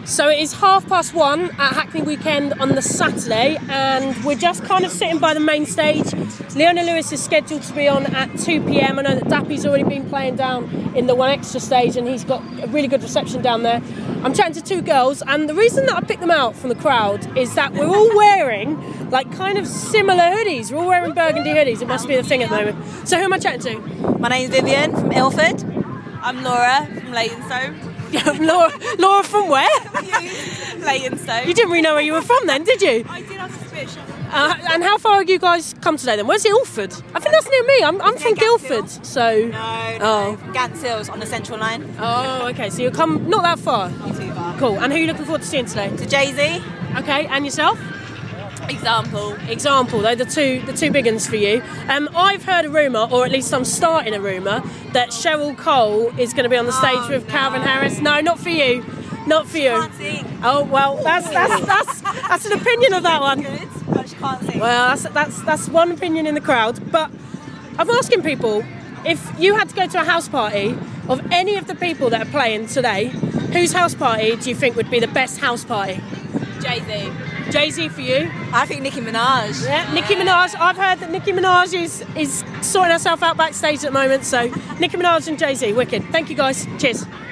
So it is 1:30 at Hackney Weekend on the Saturday, and we're just kind of sitting by the main stage. Leona Lewis is scheduled to be on at 2 p.m. I know that Dappy's already been playing down in the 1Extra stage, and he's got a really good reception down there. I'm chatting to two girls, and the reason that I picked them out from the crowd is that we're all wearing like kind of similar hoodies. We're all wearing burgundy hoodies. It must be the thing at the moment. So who am I chatting to? My name's Vivian from Ilford. I'm Laura from Leytonstone. Laura from where? Leytonstone. You didn't really know where you were from then, did you? I did have suspicion. And how far have you guys come today then? Where's Ilford? I think that's near me. I'm from Guildford, so... No, Gants Hills on the Central Line. Oh, okay, so you'll come not that far. Not too far. Cool, and who are you looking forward to seeing today? To Jay-Z. Okay, and yourself? Example. They're the two big ones for you. I've heard a rumour, or at least I'm starting a rumour, that Cheryl Cole is going to be on the stage with Calvin Harris. No, not for you. Not for you. Can't sing. Oh well, that's an opinion of that one. Good, but she can't sing. Well, that's one opinion in the crowd. But I'm asking people, if you had to go to a house party of any of the people that are playing today, whose house party do you think would be the best house party? Jay-Z. Jay-Z for you? I think Nicki Minaj. Yeah, Nicki Minaj. I've heard that Nicki Minaj is sorting herself out backstage at the moment. So Nicki Minaj and Jay-Z, wicked. Thank you guys. Cheers.